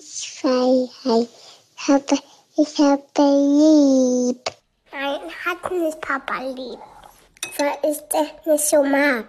Freiheit. Ich habe lieb. Nein, hat nicht Papa lieb. Weil ich das nicht so mag.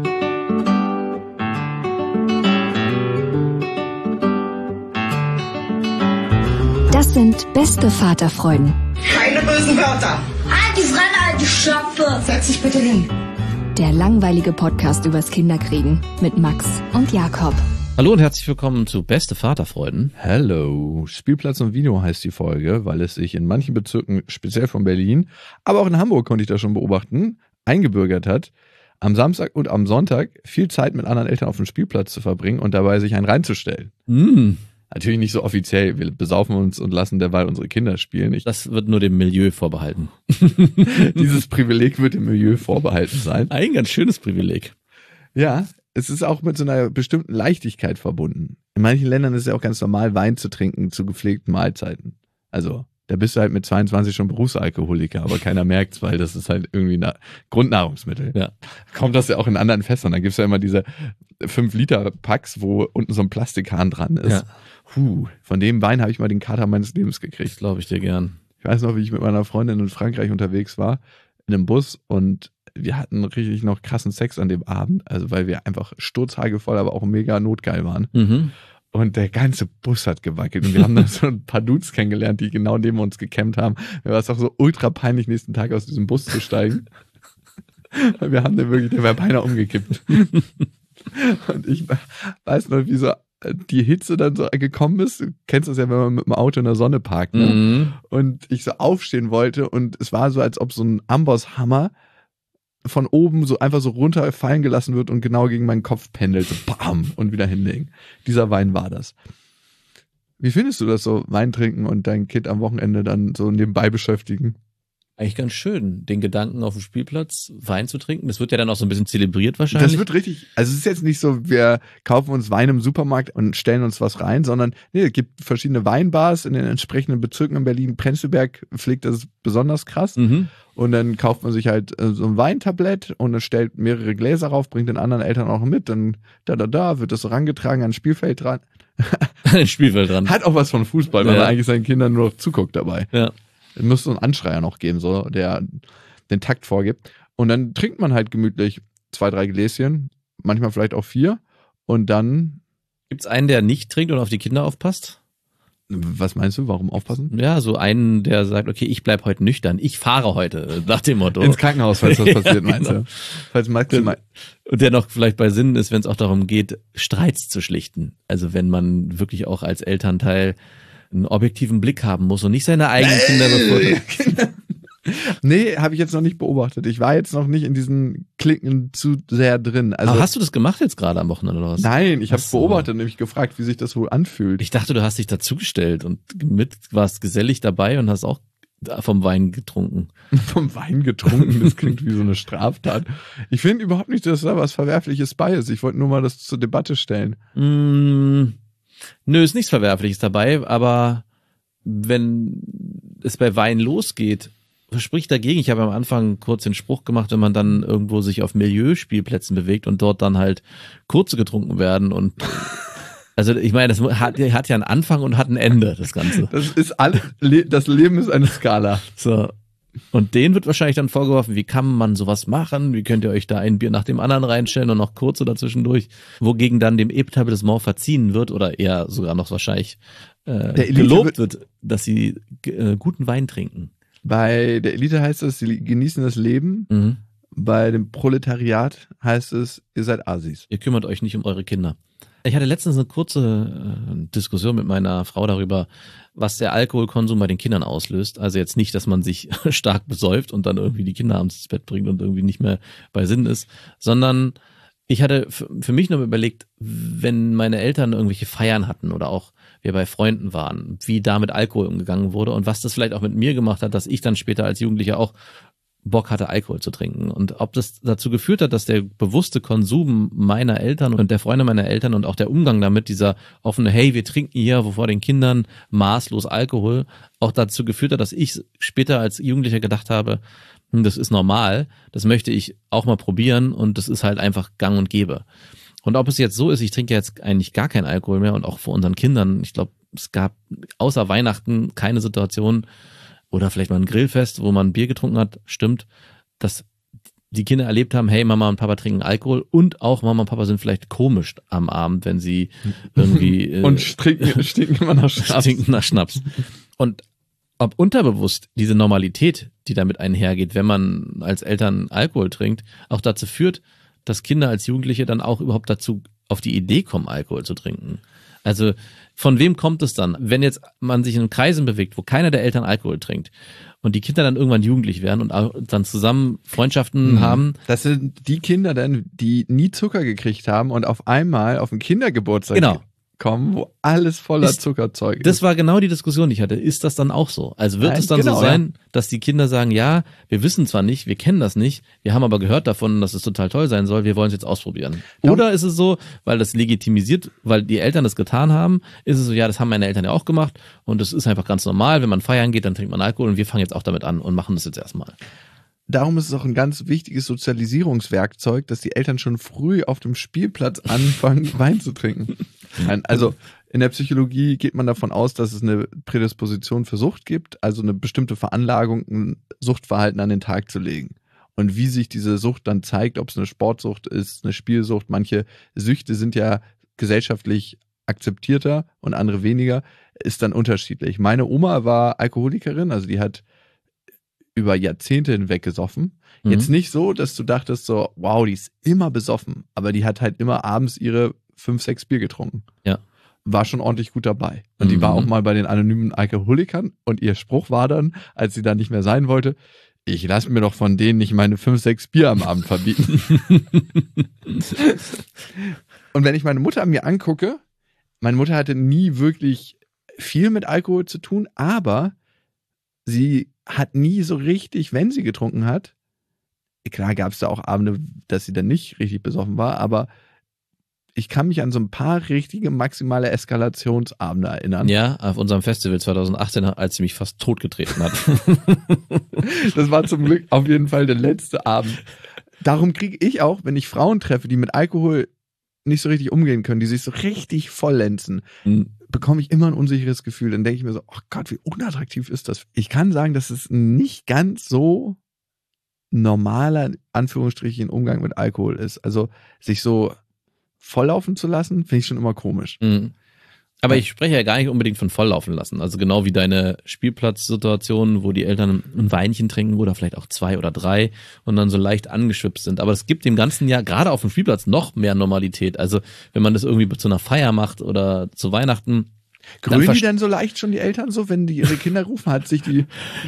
Das sind beste Vaterfreuden. Keine bösen Wörter. Halt die Fremde, alte Schöpfe. Setz dich bitte hin. Der langweilige Podcast übers Kinderkriegen mit Max und Jakob. Hallo und herzlich willkommen zu Beste Vaterfreuden. Hello. Spielplatz und Video heißt die Folge, weil es sich in manchen Bezirken, speziell von Berlin, aber auch in Hamburg konnte ich das schon beobachten, eingebürgert hat, am Samstag und am Sonntag viel Zeit mit anderen Eltern auf dem Spielplatz zu verbringen und dabei sich einen reinzustellen. Natürlich nicht so offiziell, wir besaufen uns und lassen derweil unsere Kinder spielen. Das wird nur dem Milieu vorbehalten. Dieses Privileg wird dem Milieu vorbehalten sein. Ein ganz schönes Privileg. Ja, es ist auch mit so einer bestimmten Leichtigkeit verbunden. In manchen Ländern ist es ja auch ganz normal, Wein zu trinken zu gepflegten Mahlzeiten. Also, da bist du halt mit 22 schon Berufsalkoholiker, aber keiner merkt's, weil das ist halt irgendwie ein Grundnahrungsmittel. Ja. Kommt das ja auch in anderen Fässern. Da gibt's ja immer diese 5-Liter-Packs, wo unten so ein Plastikhahn dran ist. Ja. Von dem Wein habe ich mal den Kater meines Lebens gekriegt. Das glaube ich dir gern. Ich weiß noch, wie ich mit meiner Freundin in Frankreich unterwegs war, in einem Bus, und wir hatten richtig noch krassen Sex an dem Abend, also weil wir einfach sturzhagelvoll, aber auch mega notgeil waren. Mhm. Und der ganze Bus hat gewackelt und wir haben dann so ein paar Dudes kennengelernt, die genau neben uns gecampt haben. Mir war es auch so ultra peinlich, nächsten Tag aus diesem Bus zu steigen. Wir haben den wirklich, der war beinahe umgekippt. Und ich weiß noch, wie so die Hitze dann so gekommen ist. Du kennst das ja, wenn man mit dem Auto in der Sonne parkt. Ne? Mhm. Und ich so aufstehen wollte und es war so, als ob so ein Ambosshammer von oben so einfach so runterfallen gelassen wird und genau gegen meinen Kopf pendelt. So bam, und wieder hinlegen. Dieser Wein war das. Wie findest du das so, Wein trinken und dein Kind am Wochenende dann so nebenbei beschäftigen? Eigentlich ganz schön, den Gedanken auf dem Spielplatz Wein zu trinken. Das wird ja dann auch so ein bisschen zelebriert wahrscheinlich. Das wird richtig, also es ist jetzt nicht so, wir kaufen uns Wein im Supermarkt und stellen uns was rein, sondern es gibt verschiedene Weinbars in den entsprechenden Bezirken in Berlin. Prenzlberg pflegt das besonders krass. Mhm. Und dann kauft man sich halt so ein Weintablett und dann stellt mehrere Gläser rauf, bringt den anderen Eltern auch mit, dann wird das so rangetragen, an ein Spielfeld dran. Ein Spielfeld dran. Hat auch was von Fußball, weil man eigentlich seinen Kindern nur noch zuguckt dabei. Ja. Es muss so einen Anschreier noch geben, so, der den Takt vorgibt. Und dann trinkt man halt gemütlich 2, 3 Gläschen, manchmal vielleicht auch 4. Und dann... Gibt's einen, der nicht trinkt und auf die Kinder aufpasst? Was meinst du, warum aufpassen? Ja, so einen, der sagt, okay, ich bleib heute nüchtern, ich fahre heute, nach dem Motto. Ins Krankenhaus, falls das passiert, meinst genau. du? Falls maximal... Und der noch vielleicht bei Sinn ist, wenn es auch darum geht, Streits zu schlichten. Also wenn man wirklich auch als Elternteil einen objektiven Blick haben muss und nicht seine eigenen Kinder befordert. Nee, habe ich jetzt noch nicht beobachtet. Ich war jetzt noch nicht in diesen Klicken zu sehr drin. Also, aber hast du das gemacht jetzt gerade am Wochenende oder was? Nein, ich habe es Ach so. beobachtet, nämlich gefragt, wie sich das wohl anfühlt. Ich dachte, du hast dich dazugestellt und warst gesellig dabei und hast auch vom Wein getrunken. Vom Wein getrunken, das klingt wie so eine Straftat. Ich finde überhaupt nicht, dass da was Verwerfliches bei ist. Ich wollte nur mal das zur Debatte stellen. Nö, ist nichts Verwerfliches dabei, aber wenn es bei Wein losgeht, spricht dagegen. Ich habe am Anfang kurz den Spruch gemacht, wenn man dann irgendwo sich auf Milieuspielplätzen bewegt und dort dann halt kurze getrunken werden und also ich meine, das hat ja einen Anfang und hat ein Ende, das Ganze. Das ist das Leben ist eine Skala. So. Und denen wird wahrscheinlich dann vorgeworfen, wie kann man sowas machen? Wie könnt ihr euch da ein Bier nach dem anderen reinstellen und noch kurze dazwischendurch? Wogegen dann dem Etablissement verziehen wird oder eher sogar noch wahrscheinlich gelobt wird, dass sie guten Wein trinken. Bei der Elite heißt es, sie genießen das Leben. Mhm. Bei dem Proletariat heißt es, ihr seid Asis. Ihr kümmert euch nicht um eure Kinder. Ich hatte letztens eine kurze Diskussion mit meiner Frau darüber, was der Alkoholkonsum bei den Kindern auslöst. Also jetzt nicht, dass man sich stark besäuft und dann irgendwie die Kinder abends ins Bett bringt und irgendwie nicht mehr bei Sinn ist, sondern ich hatte für mich noch überlegt, wenn meine Eltern irgendwelche Feiern hatten oder auch wir bei Freunden waren, wie da mit Alkohol umgegangen wurde und was das vielleicht auch mit mir gemacht hat, dass ich dann später als Jugendlicher auch Bock hatte, Alkohol zu trinken. Und ob das dazu geführt hat, dass der bewusste Konsum meiner Eltern und der Freunde meiner Eltern und auch der Umgang damit, dieser offene, hey, wir trinken hier vor den Kindern maßlos Alkohol, auch dazu geführt hat, dass ich später als Jugendlicher gedacht habe, das ist normal, das möchte ich auch mal probieren und das ist halt einfach gang und gäbe. Und ob es jetzt so ist, ich trinke jetzt eigentlich gar keinen Alkohol mehr und auch vor unseren Kindern, ich glaube, es gab außer Weihnachten keine Situation oder vielleicht mal ein Grillfest, wo man Bier getrunken hat, stimmt, dass die Kinder erlebt haben, hey, Mama und Papa trinken Alkohol und auch Mama und Papa sind vielleicht komisch am Abend, wenn sie irgendwie und stinken immer nach Schnaps. Stinken nach Schnaps. Und ob unterbewusst diese Normalität, die damit einhergeht, wenn man als Eltern Alkohol trinkt, auch dazu führt, dass Kinder als Jugendliche dann auch überhaupt dazu auf die Idee kommen, Alkohol zu trinken. Also von wem kommt es dann, wenn jetzt man sich in Kreisen bewegt, wo keiner der Eltern Alkohol trinkt und die Kinder dann irgendwann jugendlich werden und auch dann zusammen Freundschaften haben? Das sind die Kinder dann, die nie Zucker gekriegt haben und auf einmal auf den Kindergeburtstag kommen, wo alles voller Zuckerzeug ist. Das war genau die Diskussion, die ich hatte. Ist das dann auch so? Also wird es dann so sein, dass die Kinder sagen, ja, wir wissen zwar nicht, wir kennen das nicht, wir haben aber gehört davon, dass es total toll sein soll, wir wollen es jetzt ausprobieren. Oder ist es so, weil das legitimisiert, weil die Eltern das getan haben, ist es so, ja, das haben meine Eltern ja auch gemacht und das ist einfach ganz normal, wenn man feiern geht, dann trinkt man Alkohol und wir fangen jetzt auch damit an und machen das jetzt erstmal. Darum ist es auch ein ganz wichtiges Sozialisierungswerkzeug, dass die Eltern schon früh auf dem Spielplatz anfangen, Wein zu trinken. Also in der Psychologie geht man davon aus, dass es eine Prädisposition für Sucht gibt, also eine bestimmte Veranlagung, ein Suchtverhalten an den Tag zu legen. Und wie sich diese Sucht dann zeigt, ob es eine Sportsucht ist, eine Spielsucht, manche Süchte sind ja gesellschaftlich akzeptierter und andere weniger, ist dann unterschiedlich. Meine Oma war Alkoholikerin, also die hat über Jahrzehnte hinweg gesoffen. Jetzt nicht so, dass du dachtest so, wow, die ist immer besoffen, aber die hat halt immer abends ihre 5, 6 Bier getrunken. Ja. War schon ordentlich gut dabei. Und die war auch mal bei den anonymen Alkoholikern und ihr Spruch war dann, als sie da nicht mehr sein wollte, ich lasse mir doch von denen nicht meine 5, 6 Bier am Abend verbieten. Und wenn ich meine Mutter mir angucke, meine Mutter hatte nie wirklich viel mit Alkohol zu tun, aber sie hat nie so richtig, wenn sie getrunken hat, klar gab es da auch Abende, dass sie dann nicht richtig besoffen war, aber ich kann mich an so ein paar richtige maximale Eskalationsabende erinnern. Ja, auf unserem Festival 2018, als sie mich fast totgetreten hat. Das war zum Glück auf jeden Fall der letzte Abend. Darum kriege ich auch, wenn ich Frauen treffe, die mit Alkohol nicht so richtig umgehen können, die sich so richtig volllenzen, bekomme ich immer ein unsicheres Gefühl. Dann denke ich mir so, oh Gott, wie unattraktiv ist das? Ich kann sagen, dass es nicht ganz so normaler, Anführungsstrichen, Umgang mit Alkohol ist. Also sich so volllaufen zu lassen, finde ich schon immer komisch. Aber ich spreche ja gar nicht unbedingt von volllaufen lassen. Also genau wie deine Spielplatzsituation, wo die Eltern ein Weinchen trinken oder vielleicht auch 2 oder 3 und dann so leicht angeschwipst sind. Aber es gibt dem ganzen Jahr gerade auf dem Spielplatz noch mehr Normalität. Also wenn man das irgendwie zu einer Feier macht oder zu Weihnachten. Grünen die denn so leicht schon die Eltern so, wenn die ihre Kinder rufen, hat sich die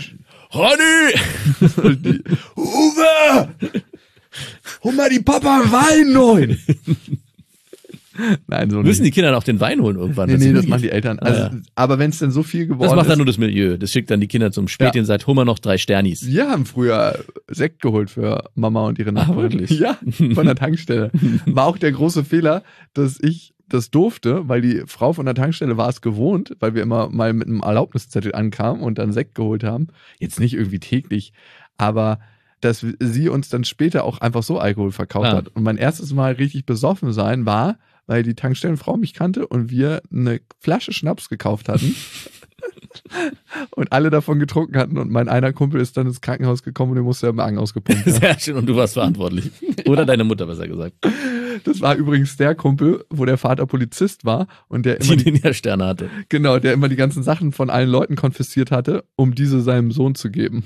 Ronny! Uwe! Hol mal die Papa Wein holen! Nein, so müssen die Kinder dann auch den Wein holen irgendwann? Nee, das machen die Eltern. Also, aber wenn es denn so viel geworden ist. Das macht dann nur das Milieu. Das schickt dann die Kinder zum Spätchen, sagt, hol mal noch 3 Sternis. Wir haben früher Sekt geholt für Mama und ihre Nachbarin. Wirklich? Ja, von der Tankstelle. War auch der große Fehler, dass ich das durfte, weil die Frau von der Tankstelle war es gewohnt, weil wir immer mal mit einem Erlaubniszettel ankamen und dann Sekt geholt haben. Jetzt nicht irgendwie täglich, aber dass sie uns dann später auch einfach so Alkohol verkauft hat. Und mein erstes Mal richtig besoffen sein war, weil die Tankstellenfrau mich kannte und wir eine Flasche Schnaps gekauft hatten und alle davon getrunken hatten und mein einer Kumpel ist dann ins Krankenhaus gekommen und der musste im Magen ausgepumpt werden. Sehr schön, und du warst verantwortlich. Oder deine Mutter, besser gesagt. Das war übrigens der Kumpel, wo der Vater Polizist war und der immer die Sterne hatte. Genau, der immer die ganzen Sachen von allen Leuten konfisziert hatte, um diese seinem Sohn zu geben.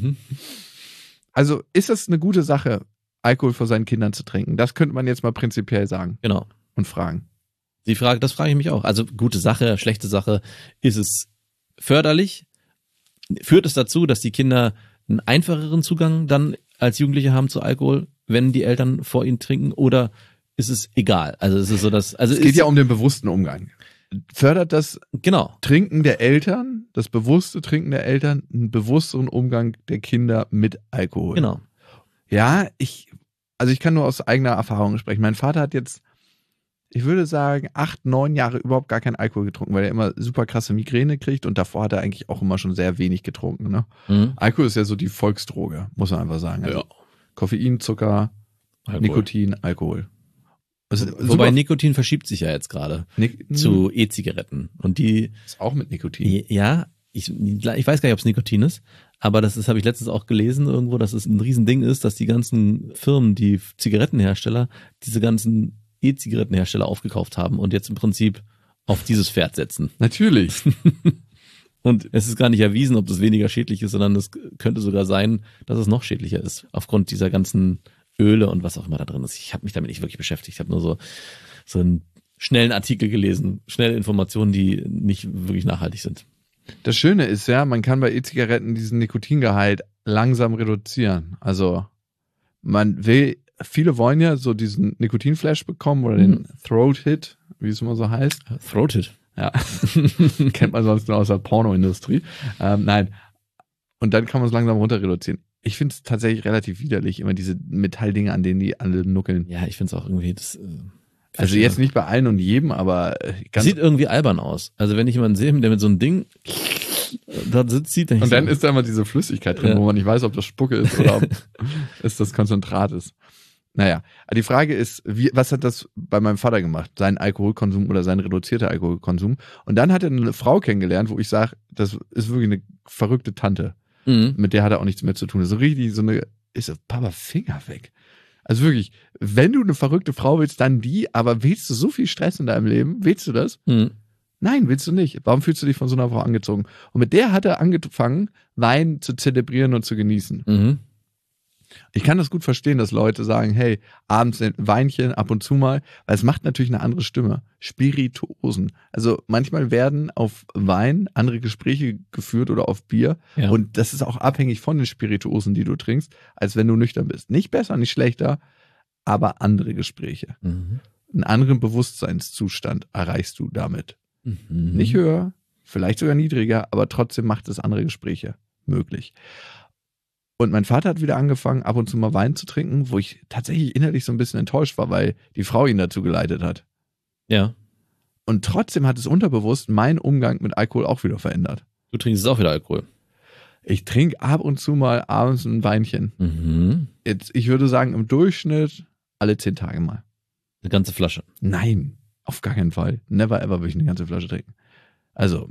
Also ist es eine gute Sache, Alkohol vor seinen Kindern zu trinken? Das könnte man jetzt mal prinzipiell sagen. Genau. Und fragen. Das frage ich mich auch. Also gute Sache, schlechte Sache. Ist es förderlich? Führt es dazu, dass die Kinder einen einfacheren Zugang dann als Jugendliche haben zu Alkohol, wenn die Eltern vor ihnen trinken? Oder ist es egal? Also ist es so, dass es geht ja um den bewussten Umgang. Fördert das Trinken der Eltern, das bewusste Trinken der Eltern, einen bewussteren Umgang der Kinder mit Alkohol? Genau. Ja, ich kann nur aus eigener Erfahrung sprechen. Mein Vater hat jetzt, ich würde sagen, 8, 9 Jahre überhaupt gar keinen Alkohol getrunken, weil er immer super krasse Migräne kriegt und davor hat er eigentlich auch immer schon sehr wenig getrunken. Ne? Alkohol ist ja so die Volksdroge, muss man einfach sagen. Also Koffein, Zucker, Nikotin, Alkohol. Also, Wobei Nikotin verschiebt sich ja jetzt gerade zu E-Zigaretten. Und die ist auch mit Nikotin. Ja, ich weiß gar nicht, ob es Nikotin ist, aber das habe ich letztens auch gelesen irgendwo, dass es ein Riesending ist, dass die ganzen Firmen, die Zigarettenhersteller, diese ganzen E-Zigarettenhersteller aufgekauft haben und jetzt im Prinzip auf dieses Pferd setzen. Natürlich. Und es ist gar nicht erwiesen, ob das weniger schädlich ist, sondern es könnte sogar sein, dass es noch schädlicher ist, aufgrund dieser ganzen Öle und was auch immer da drin ist. Ich habe mich damit nicht wirklich beschäftigt. Ich habe nur so einen schnellen Artikel gelesen, schnelle Informationen, die nicht wirklich nachhaltig sind. Das Schöne ist ja, man kann bei E-Zigaretten diesen Nikotingehalt langsam reduzieren. Also viele wollen ja so diesen Nikotinflash bekommen oder den Throat-Hit, wie es immer so heißt. Throat-Hit. Ja, kennt man sonst nur aus der Pornoindustrie. Nein, und dann kann man es langsam runter reduzieren. Ich finde es tatsächlich relativ widerlich, immer diese Metalldinge, an denen die alle nuckeln. Ja, ich finde es auch irgendwie... Also jetzt nicht bei allen und jedem, aber... Sieht irgendwie albern aus. Also wenn ich jemanden sehe, der mit so einem Ding da sitzt, sieht und dann ist da immer diese Flüssigkeit drin, wo man nicht weiß, ob das Spucke ist oder ob es das Konzentrat ist. Naja, die Frage ist, was hat das bei meinem Vater gemacht? Sein Alkoholkonsum oder sein reduzierter Alkoholkonsum? Und dann hat er eine Frau kennengelernt, wo ich sage, das ist wirklich eine verrückte Tante. Mit der hat er auch nichts mehr zu tun. So richtig ist so, Papa, Finger weg. Also wirklich, wenn du eine verrückte Frau willst, dann die, aber willst du so viel Stress in deinem Leben? Willst du das? Nein, willst du nicht. Warum fühlst du dich von so einer Frau angezogen? Und mit der hat er angefangen, Wein zu zelebrieren und zu genießen. Ich kann das gut verstehen, dass Leute sagen, hey, abends ein Weinchen, ab und zu mal, weil es macht natürlich eine andere Stimme. Spirituosen. Also manchmal werden auf Wein andere Gespräche geführt oder auf Bier. Ja. Und das ist auch abhängig von den Spirituosen, die du trinkst, als wenn du nüchtern bist. Nicht besser, nicht schlechter, aber andere Gespräche. Einen anderen Bewusstseinszustand erreichst du damit. Nicht höher, vielleicht sogar niedriger, aber trotzdem macht es andere Gespräche möglich. Und mein Vater hat wieder angefangen, ab und zu mal Wein zu trinken, wo ich tatsächlich innerlich so ein bisschen enttäuscht war, weil die Frau ihn dazu geleitet hat. Ja. Und trotzdem hat es unterbewusst meinen Umgang mit Alkohol auch wieder verändert. Du trinkst auch wieder Alkohol? Ich trinke ab und zu mal abends ein Weinchen. Jetzt, ich würde sagen, im Durchschnitt alle 10 Tage mal. Eine ganze Flasche? Nein, auf gar keinen Fall. Never ever würde ich eine ganze Flasche trinken. Also,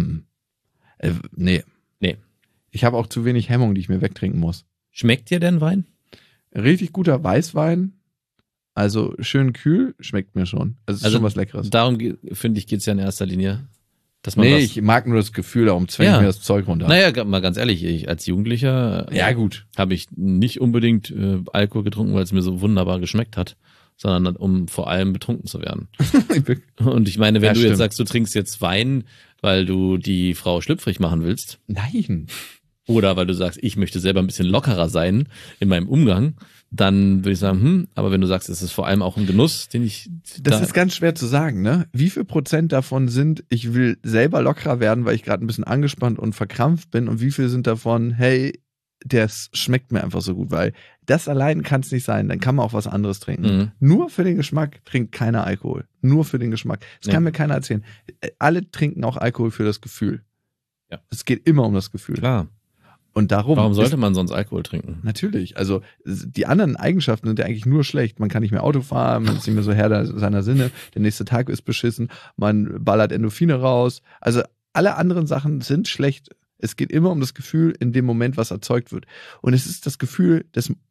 nee. Ich habe auch zu wenig Hemmung, die ich mir wegtrinken muss. Schmeckt dir denn Wein? Richtig guter Weißwein, also schön kühl, schmeckt mir schon. Also ist schon was Leckeres. Darum, finde ich, geht es ja in erster Linie. Dass man ich mag nur das Gefühl, darum zwänge ich mir das Zeug runter. Naja, mal ganz ehrlich, ich als Jugendlicher habe ich nicht unbedingt Alkohol getrunken, weil es mir so wunderbar geschmeckt hat, sondern um vor allem betrunken zu werden. Und ich meine, wenn du jetzt sagst, du trinkst jetzt Wein, weil du die Frau schlüpfrig machen willst. Nein. Oder weil du sagst, ich möchte selber ein bisschen lockerer sein in meinem Umgang, dann würde ich sagen, aber wenn du sagst, es ist vor allem auch ein Genuss, den ich... Das ist ganz schwer zu sagen, ne? Wie viel Prozent davon sind, ich will selber lockerer werden, weil ich gerade ein bisschen angespannt und verkrampft bin, und wie viel sind davon, hey, das schmeckt mir einfach so gut, weil das allein kann es nicht sein, dann kann man auch was anderes trinken. Nur für den Geschmack trinkt keiner Alkohol. Nur für den Geschmack. Das kann mir keiner erzählen. Alle trinken auch Alkohol für das Gefühl. Ja. Es geht immer um das Gefühl. Klar. Und darum. Warum sollte man sonst Alkohol trinken? Natürlich. Also die anderen Eigenschaften sind ja eigentlich nur schlecht. Man kann nicht mehr Auto fahren, man ist nicht mehr so Herr seiner Sinne, der nächste Tag ist beschissen, man ballert Endorphine raus. Also alle anderen Sachen sind schlecht. Es geht immer um das Gefühl in dem Moment, was erzeugt wird. Und es ist das Gefühl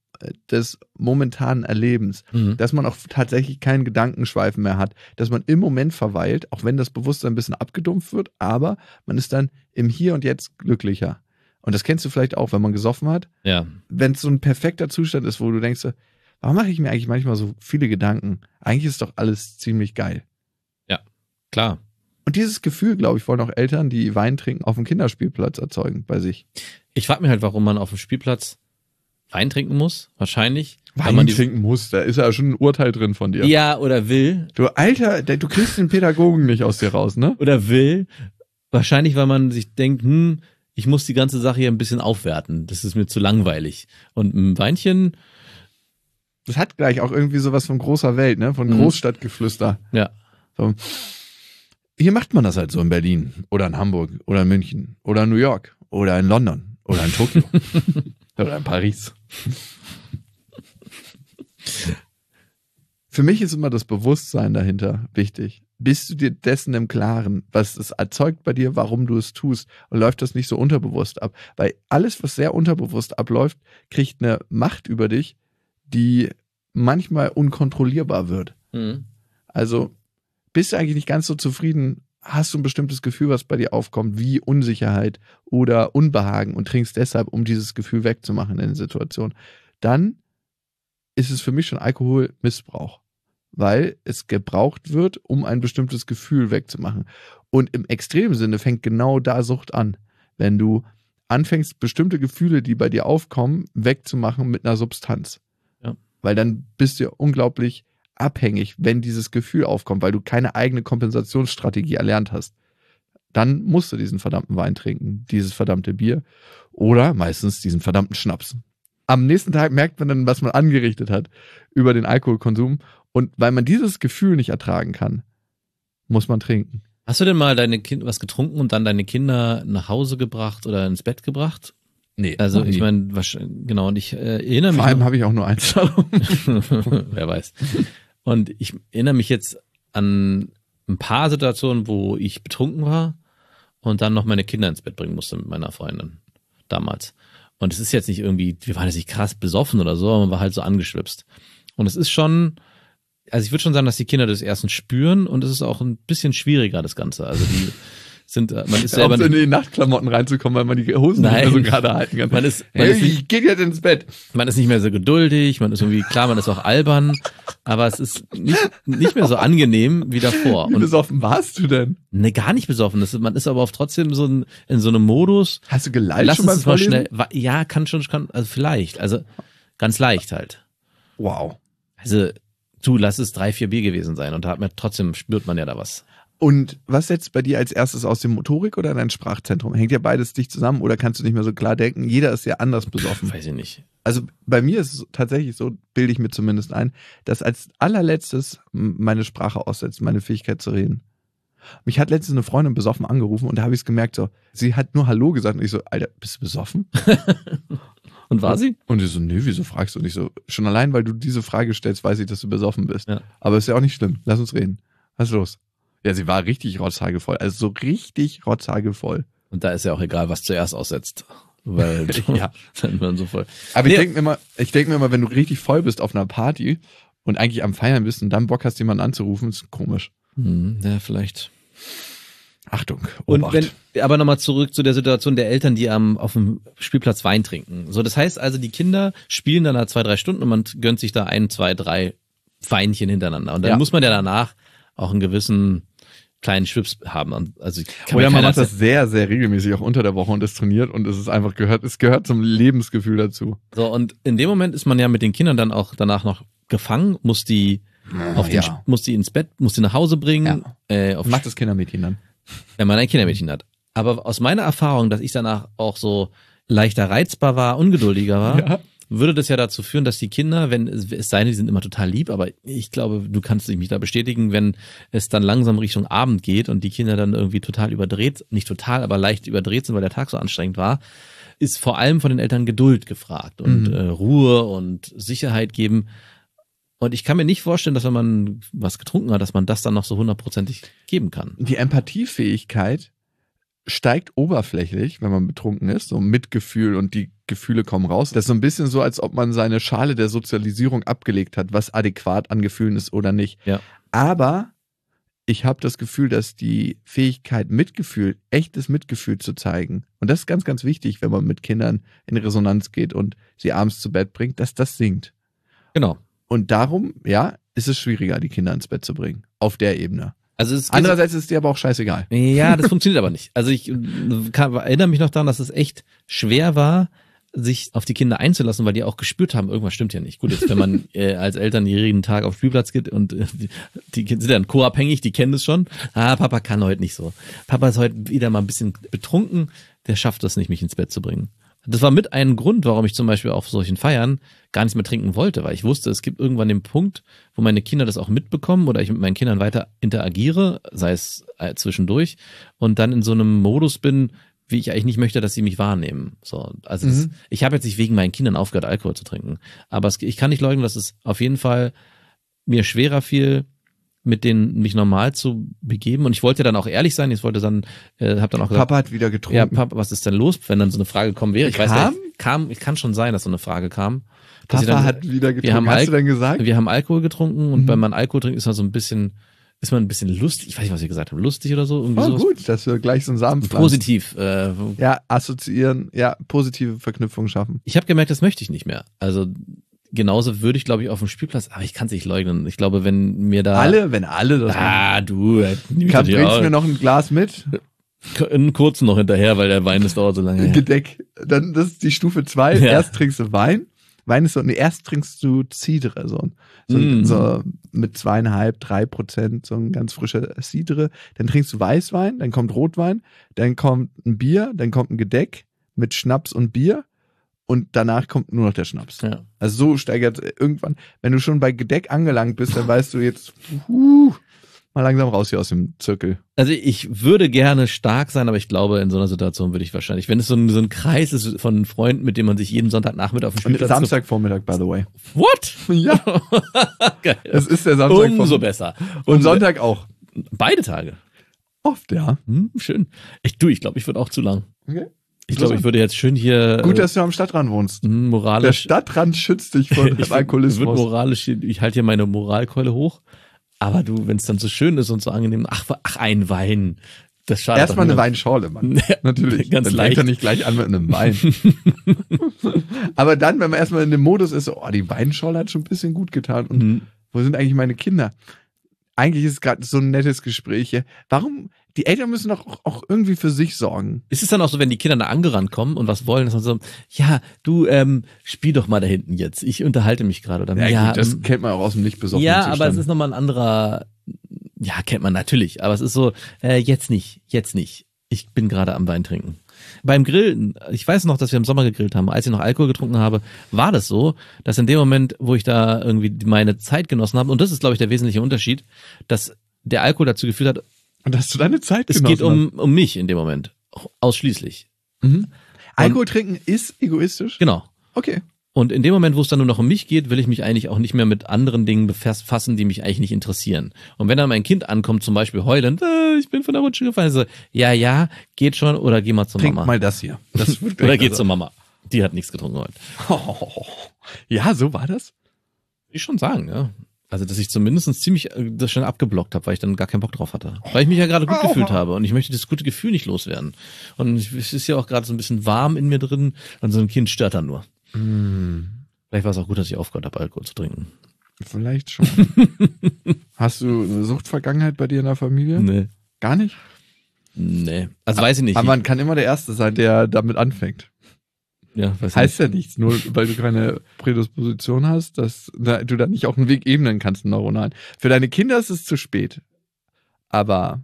des momentanen Erlebens, dass man auch tatsächlich keinen Gedankenschweifen mehr hat, dass man im Moment verweilt, auch wenn das Bewusstsein ein bisschen abgedumpft wird, aber man ist dann im Hier und Jetzt glücklicher. Und das kennst du vielleicht auch, wenn man gesoffen hat. Ja. Wenn es so ein perfekter Zustand ist, wo du denkst, warum mache ich mir eigentlich manchmal so viele Gedanken? Eigentlich ist doch alles ziemlich geil. Ja, klar. Und dieses Gefühl, glaube ich, wollen auch Eltern, die Wein trinken, auf dem Kinderspielplatz erzeugen bei sich. Ich frage mich halt, warum man auf dem Spielplatz Wein trinken muss. Wahrscheinlich. Wein trinken muss, da ist ja schon ein Urteil drin von dir. Ja, oder will. Du Alter, du kriegst den Pädagogen nicht aus dir raus, ne? Oder will. Wahrscheinlich, weil man sich denkt, ich muss die ganze Sache hier ein bisschen aufwerten. Das ist mir zu langweilig. Und ein Weinchen. Das hat gleich auch irgendwie sowas von großer Welt, ne? Von Großstadtgeflüster. Ja. So. Hier macht man das halt so in Berlin oder in Hamburg oder in München oder in New York oder in London oder in Tokio oder in Paris. Für mich ist immer das Bewusstsein dahinter wichtig. Bist du dir dessen im Klaren, was es erzeugt bei dir, warum du es tust, und läuft das nicht so unterbewusst ab? Weil alles, was sehr unterbewusst abläuft, kriegt eine Macht über dich, die manchmal unkontrollierbar wird. Mhm. Also bist du eigentlich nicht ganz so zufrieden, hast du ein bestimmtes Gefühl, was bei dir aufkommt, wie Unsicherheit oder Unbehagen und trinkst deshalb, um dieses Gefühl wegzumachen in der Situation, dann ist es für mich schon Alkoholmissbrauch, weil es gebraucht wird, um ein bestimmtes Gefühl wegzumachen. Und im extremen Sinne fängt genau da Sucht an, wenn du anfängst, bestimmte Gefühle, die bei dir aufkommen, wegzumachen mit einer Substanz. Ja. Weil dann bist du unglaublich abhängig, wenn dieses Gefühl aufkommt, weil du keine eigene Kompensationsstrategie erlernt hast. Dann musst du diesen verdammten Wein trinken, dieses verdammte Bier oder meistens diesen verdammten Schnaps. Am nächsten Tag merkt man dann, was man angerichtet hat über den Alkoholkonsum, und weil man dieses Gefühl nicht ertragen kann, muss man trinken. Hast du denn mal was getrunken und dann deine Kinder nach Hause gebracht oder ins Bett gebracht? Nee. Also ich meine, genau, und ich erinnere mich. Vor allem habe ich auch nur eins darum. Wer weiß. Und ich erinnere mich jetzt an ein paar Situationen, wo ich betrunken war und dann noch meine Kinder ins Bett bringen musste mit meiner Freundin damals. Und es ist jetzt nicht irgendwie, wir waren jetzt nicht krass besoffen oder so, aber man war halt so angeschwipst. Und es ist schon, also ich würde schon sagen, dass die Kinder das erstens spüren, und es ist auch ein bisschen schwieriger, das Ganze. Also die sind, man ist selber auch so in die Nachtklamotten reinzukommen, weil man die Hosen nicht mehr so gerade halten kann. Ich gehe jetzt ins Bett. Man ist nicht mehr so geduldig, man ist irgendwie, klar, man ist auch albern, aber es ist nicht mehr so angenehm wie davor. Wie besoffen warst du denn? Ne, gar nicht besoffen. Man ist aber trotzdem so in so einem Modus. Hast du geleitet Lass schon uns beim mal Vorlesen? schnell, ja, also vielleicht, also ganz leicht halt. Wow. Also, lass es 3-4 Bier gewesen sein, und da trotzdem spürt man ja da was. Und was setzt bei dir als erstes aus, dem Motorik oder dein Sprachzentrum? Hängt ja beides dicht zusammen, oder kannst du nicht mehr so klar denken? Jeder ist ja anders besoffen. Weiß ich nicht. Also bei mir ist es tatsächlich so, bilde ich mir zumindest ein, dass als allerletztes meine Sprache aussetzt, meine Fähigkeit zu reden. Mich hat letztens eine Freundin besoffen angerufen, und da habe ich es gemerkt, so, sie hat nur Hallo gesagt, und ich so, Alter, bist du besoffen? Und war sie? Und sie so, nö, wieso fragst du? Und ich so, schon allein, weil du diese Frage stellst, weiß ich, dass du besoffen bist. Ja. Aber ist ja auch nicht schlimm, lass uns reden. Was ist los? Ja, sie war richtig rotzhagelvoll, also so richtig rotzhagelvoll. Und da ist ja auch egal, was zuerst aussetzt. Weil Ja. dann ist man so voll. Aber ich denke mir immer, wenn du richtig voll bist auf einer Party und eigentlich am Feiern bist und dann Bock hast, jemanden anzurufen, ist komisch. Ja, vielleicht. Achtung, Und Obacht. aber nochmal zurück zu der Situation der Eltern, die auf dem Spielplatz Wein trinken. So, das heißt also, die Kinder spielen dann da 2-3 Stunden und man gönnt sich da 1, 2, 3 Weinchen hintereinander. Und dann muss man ja danach auch einen gewissen kleinen Schwips haben. Also Man macht das sehr, sehr regelmäßig, auch unter der Woche, und es trainiert, und es ist einfach es gehört zum Lebensgefühl dazu. So, und in dem Moment ist man ja mit den Kindern dann auch danach noch gefangen, muss die ins Bett, muss die nach Hause bringen. Macht das Kindermädchen dann. Wenn man ein Kindermädchen hat. Aber aus meiner Erfahrung, dass ich danach auch so leichter reizbar war, ungeduldiger war, würde das ja dazu führen, dass die Kinder, wenn es sei denn, die sind immer total lieb, aber ich glaube, du kannst mich da bestätigen, wenn es dann langsam Richtung Abend geht und die Kinder dann irgendwie total überdreht, nicht total, aber leicht überdreht sind, weil der Tag so anstrengend war, ist vor allem von den Eltern Geduld gefragt und Ruhe und Sicherheit geben. Und ich kann mir nicht vorstellen, dass wenn man was getrunken hat, dass man das dann noch so 100%ig geben kann. Die Empathiefähigkeit steigt oberflächlich, wenn man betrunken ist, so Mitgefühl, und die Gefühle kommen raus. Das ist so ein bisschen so, als ob man seine Schale der Sozialisierung abgelegt hat, was adäquat an Gefühlen ist oder nicht. Ja. Aber ich habe das Gefühl, dass die Fähigkeit, Mitgefühl, echtes Mitgefühl zu zeigen, und das ist ganz, ganz wichtig, wenn man mit Kindern in Resonanz geht und sie abends zu Bett bringt, dass das sinkt. Genau. Und darum, ist es schwieriger, die Kinder ins Bett zu bringen. Auf der Ebene. Also Andererseits ist dir aber auch scheißegal. Ja, das funktioniert aber nicht. Also ich erinnere mich noch daran, dass es echt schwer war, sich auf die Kinder einzulassen, weil die auch gespürt haben, irgendwas stimmt ja nicht. Gut, jetzt wenn man als Eltern jeden Tag auf den Spielplatz geht und die sind dann co-abhängig, die kennen das schon. Papa kann heute nicht so. Papa ist heute wieder mal ein bisschen betrunken, der schafft das nicht, mich ins Bett zu bringen. Das war mit ein Grund, warum ich zum Beispiel auf solchen Feiern gar nichts mehr trinken wollte, weil ich wusste, es gibt irgendwann den Punkt, wo meine Kinder das auch mitbekommen oder ich mit meinen Kindern weiter interagiere, sei es zwischendurch, und dann in so einem Modus bin, wie ich eigentlich nicht möchte, dass sie mich wahrnehmen. So, also ich habe jetzt nicht wegen meinen Kindern aufgehört, Alkohol zu trinken, aber ich kann nicht leugnen, dass es auf jeden Fall mir schwerer fiel, mit denen mich normal zu begeben. Und ich wollte dann auch ehrlich sein. Ich wollte dann, habe dann auch gesagt, Papa hat wieder getrunken. ja, Papa, was ist denn los, wenn dann so eine Frage kommen wäre? Ich weiß nicht, kann schon sein, dass so eine Frage kam. Dass Papa dann, hat wieder getrunken. haben Hast du denn gesagt? Wir haben Alkohol getrunken und wenn man Alkohol trinkt, ist man ein bisschen lustig. Ich weiß nicht, was wir gesagt haben. Lustig oder so? Irgendwie sowas. Gut, dass wir gleich so einen Samen pflanzen. Positiv. Ja, assoziieren, ja, positive Verknüpfungen schaffen. Ich habe gemerkt, das möchte ich nicht mehr. Also genauso würde ich, glaube ich, auf dem Spielplatz, aber ich kann es nicht leugnen. Ich glaube, wenn mir da... Wenn alle das bringst bringst mir noch ein Glas mit? einen kurzen noch hinterher, weil der Wein, das dauert so lange. Ja. Gedeck. Dann, das ist die Stufe 2. Ja. Erst trinkst du Wein. Wein ist so, erst trinkst du Cidre, so mit 2,5-3%, so ein ganz frischer Cidre. Dann trinkst du Weißwein, dann kommt Rotwein, dann kommt ein Bier, dann kommt ein Gedeck mit Schnaps und Bier und danach kommt nur noch der Schnaps. Ja. Also so steigert irgendwann, wenn du schon bei Gedeck angelangt bist, dann weißt du jetzt, mal langsam raus hier aus dem Zirkel. Also ich würde gerne stark sein, aber ich glaube, in so einer Situation würde ich wahrscheinlich, wenn es so ein Kreis ist von Freunden, mit dem man sich jeden Sonntagnachmittag auf dem Spielplatz... Samstagvormittag, by the way. What? Ja, Geil. es ist der Samstagvormittag. Umso besser. Und Sonntag auch. Beide Tage. Oft, ja. Schön. Ich glaube, ich würde auch zu lang. Okay. Ich glaube, ich würde jetzt schön hier... Gut, dass du am Stadtrand wohnst. Der moralisch... Stadtrand schützt dich vor dem Alkoholismus. Ich halte hier meine Moralkeule hoch. Aber du, wenn es dann so schön ist und so angenehm, ach ein Wein. Das schadet. Erstmal eine Weinschorle, Mann. Natürlich. Ganz dann leicht. fängt er nicht gleich an mit einem Wein. Aber dann, wenn man erstmal in dem Modus ist, so, die Weinschorle hat schon ein bisschen gut getan. Und wo sind eigentlich meine Kinder? Eigentlich ist es gerade so ein nettes Gespräch hier. Warum? Die Eltern müssen doch auch irgendwie für sich sorgen. Ist es dann auch so, wenn die Kinder da angerannt kommen und was wollen, dass man so, ja, du, spiel doch mal da hinten jetzt. Ich unterhalte mich gerade. Ja, gut, das kennt man auch aus dem nicht besoffenen Ja, Zustand. aber es ist nochmal ein anderer, ja, kennt man natürlich, aber es ist so, jetzt nicht. Ich bin gerade am Wein trinken. Beim Grillen, ich weiß noch, dass wir im Sommer gegrillt haben, als ich noch Alkohol getrunken habe, war das so, dass in dem Moment, wo ich da irgendwie meine Zeit genossen habe, und das ist, glaube ich, der wesentliche Unterschied, dass der Alkohol dazu geführt hat, und dass du deine Zeit es geht um mich in dem Moment, ausschließlich. Alkohol trinken ist egoistisch? Genau. Okay. Und in dem Moment, wo es dann nur noch um mich geht, will ich mich eigentlich auch nicht mehr mit anderen Dingen befassen, die mich eigentlich nicht interessieren. Und wenn dann mein Kind ankommt, zum Beispiel heulend, ich bin von der Rutsche gefallen, so, ja, geht schon, oder geh mal zur Trink Mama. mal das hier. Das wird Oder geht zur Mama. Die hat nichts getrunken heute. Ja, so war das? Will ich schon sagen, ja. Also, dass ich zumindest ziemlich das schon abgeblockt habe, weil ich dann gar keinen Bock drauf hatte. Weil ich mich ja gerade gut gefühlt habe und ich möchte das gute Gefühl nicht loswerden. Und es ist ja auch gerade so ein bisschen warm in mir drin und so ein Kind stört dann nur. Vielleicht war es auch gut, dass ich aufgehört habe, Alkohol zu trinken. Vielleicht schon. Hast du eine Suchtvergangenheit bei dir in der Familie? Nee. Gar nicht? Nee. Also weiß ich nicht. Aber man kann immer der Erste sein, der damit anfängt. Ja, weiß Heißt ja nichts, nur weil du keine Prädisposition hast, dass du da nicht auch einen Weg ebnen kannst, einen neuronalen. Für deine Kinder ist es zu spät. Aber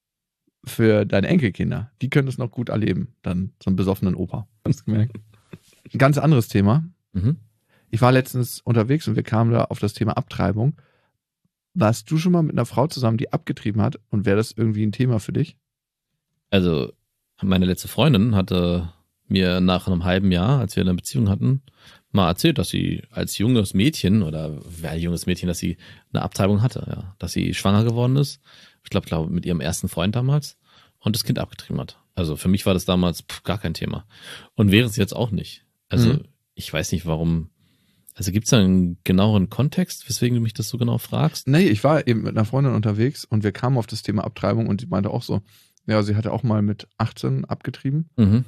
für deine Enkelkinder, die können es noch gut erleben. Dann so einen besoffenen Opa. Hast du gemerkt? Ein ganz anderes Thema. Ich war letztens unterwegs und wir kamen da auf das Thema Abtreibung. Warst du schon mal mit einer Frau zusammen, die abgetrieben hat? Und wäre das irgendwie ein Thema für dich? Also, meine letzte Freundin hatte mir nach einem halben Jahr, als wir eine Beziehung hatten, mal erzählt, dass sie als junges Mädchen dass sie eine Abtreibung hatte, ja. Dass sie schwanger geworden ist. Ich glaube, mit ihrem ersten Freund damals und das Kind abgetrieben hat. Also für mich war das damals gar kein Thema. Und wäre es jetzt auch nicht. Also ich weiß nicht, warum. Also gibt es da einen genaueren Kontext, weswegen du mich das so genau fragst? Nee, ich war eben mit einer Freundin unterwegs und wir kamen auf das Thema Abtreibung und sie meinte auch so, ja, sie hatte auch mal mit 18 abgetrieben.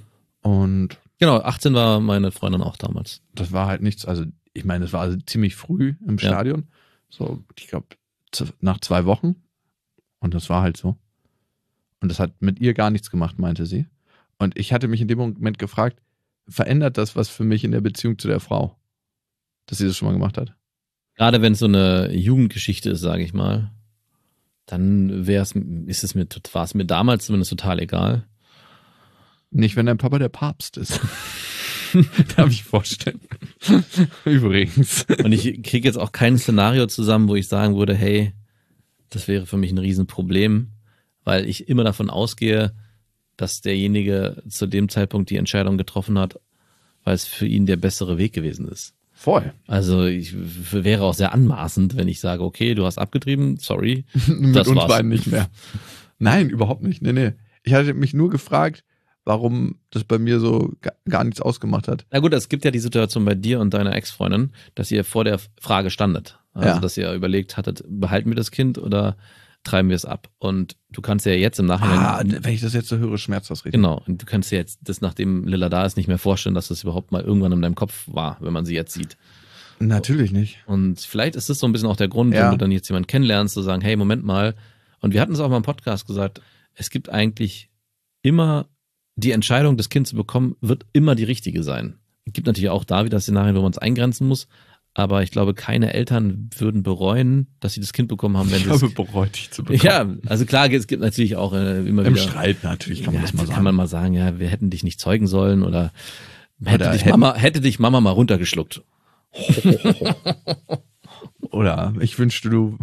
Und genau, 18 war meine Freundin auch damals. Das war halt nichts, also ich meine, es war also ziemlich früh im Stadion. So, ich glaube, nach 2 Wochen. Und das war halt so. Und das hat mit ihr gar nichts gemacht, meinte sie. Und ich hatte mich in dem Moment gefragt, verändert das was für mich in der Beziehung zu der Frau? Dass sie das schon mal gemacht hat? Gerade wenn es so eine Jugendgeschichte ist, sage ich mal, dann war es mir damals zumindest total egal. Nicht, wenn dein Papa der Papst ist. Darf ich vorstellen. Übrigens. Und ich kriege jetzt auch kein Szenario zusammen, wo ich sagen würde, hey, das wäre für mich ein Riesenproblem, weil ich immer davon ausgehe, dass derjenige zu dem Zeitpunkt die Entscheidung getroffen hat, weil es für ihn der bessere Weg gewesen ist. Voll. Also ich wäre auch sehr anmaßend, wenn ich sage, okay, du hast abgetrieben, sorry. Mit das uns war's. beiden nicht mehr. Nein, überhaupt nicht. Nee. Ich hatte mich nur gefragt, warum das bei mir so gar nichts ausgemacht hat. Na gut, es gibt ja die Situation bei dir und deiner Ex-Freundin, dass ihr vor der Frage standet. Also, Ja. dass ihr überlegt hattet, behalten wir das Kind oder treiben wir es ab? Und du kannst ja jetzt im Nachhinein... Wenn ich das jetzt so höre, schmerzt das richtig. Genau, und du kannst dir jetzt das, nachdem Lilla da ist, nicht mehr vorstellen, dass das überhaupt mal irgendwann in deinem Kopf war, wenn man sie jetzt sieht. Natürlich nicht. Und vielleicht ist das so ein bisschen auch der Grund, Ja. wenn du dann jetzt jemanden kennenlernst, zu sagen, hey, Moment mal. Und wir hatten es auch mal im Podcast gesagt, es gibt eigentlich immer die Entscheidung, das Kind zu bekommen, wird immer die richtige sein. Es gibt natürlich auch da wieder Szenarien, wo man es eingrenzen muss. Aber ich glaube, keine Eltern würden bereuen, dass sie das Kind bekommen haben, wenn Ich sie habe bereut, dich zu bekommen. Ja, also klar, es gibt natürlich auch immer Im wieder... Streit natürlich kann man das mal sagen. Kann man mal sagen, ja, wir hätten dich nicht zeugen sollen oder Oder hätte dich Mama mal runtergeschluckt. Oder ich wünschte, du...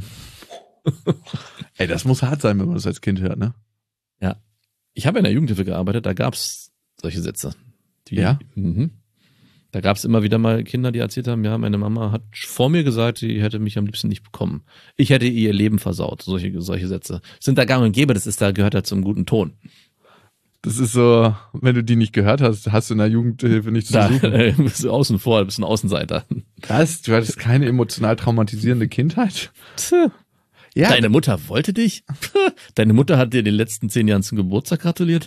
Ey, das muss hart sein, wenn man das als Kind hört, ne? Ja. Ich habe in der Jugendhilfe gearbeitet, da gab's solche Sätze. Ja? Mhm. Da gab's immer wieder mal Kinder, die erzählt haben, ja, meine Mama hat vor mir gesagt, sie hätte mich am liebsten nicht bekommen. Ich hätte ihr Leben versaut. Solche Sätze. Sind da gang und gäbe, gehört da zum guten Ton. Das ist so, wenn du die nicht gehört hast, hast du in der Jugendhilfe nichts zu Da suchen. bist du außen vor, bist ein Außenseiter. Was? Du hattest keine emotional traumatisierende Kindheit? Ja, Deine Mutter wollte dich? Deine Mutter hat dir in den letzten 10 Jahren zum Geburtstag gratuliert?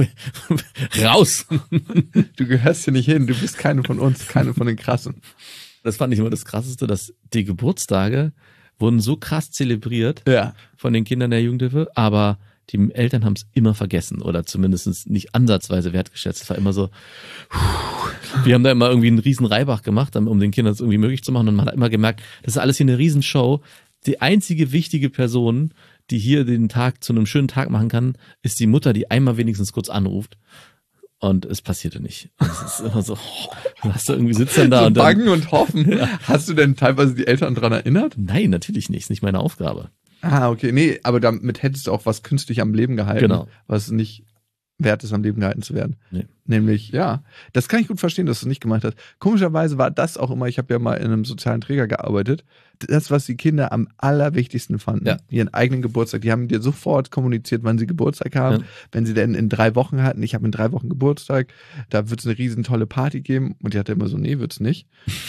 Raus! du gehörst hier nicht hin. Du bist keine von uns, keine von den Krassen. Das fand ich immer das Krasseste, dass die Geburtstage wurden so krass zelebriert Ja. von den Kindern der Jugendhilfe, aber die Eltern haben es immer vergessen oder zumindest nicht ansatzweise wertgeschätzt. Es war immer so, wir haben da immer irgendwie einen riesen Reibach gemacht, um den Kindern das irgendwie möglich zu machen und man hat immer gemerkt, das ist alles hier eine Riesenshow. Die einzige wichtige Person, die hier den Tag zu einem schönen Tag machen kann, ist die Mutter, die einmal wenigstens kurz anruft. Und es passierte nicht. Und es ist immer so, hast du irgendwie sitzt dann da So und dann, bangen und hoffen. Hast du denn teilweise die Eltern dran erinnert? nein, natürlich nicht, ist nicht meine Aufgabe. Ah, okay. Nee, aber damit hättest du auch was künstlich am Leben gehalten. Genau. Was nicht wert ist, am Leben gehalten zu werden. Nee. Nämlich, ja, das kann ich gut verstehen, dass du es nicht gemacht hast. Komischerweise war das auch immer, ich habe ja mal in einem sozialen Träger gearbeitet, das, was die Kinder am allerwichtigsten fanden, Ja. ihren eigenen Geburtstag. Die haben dir sofort kommuniziert, wann sie Geburtstag haben. Ja. Wenn sie denn in 3 Wochen hatten, ich habe in 3 Wochen Geburtstag, da wird es eine riesen tolle Party geben. Und die hatte immer so, nee, wird's nicht.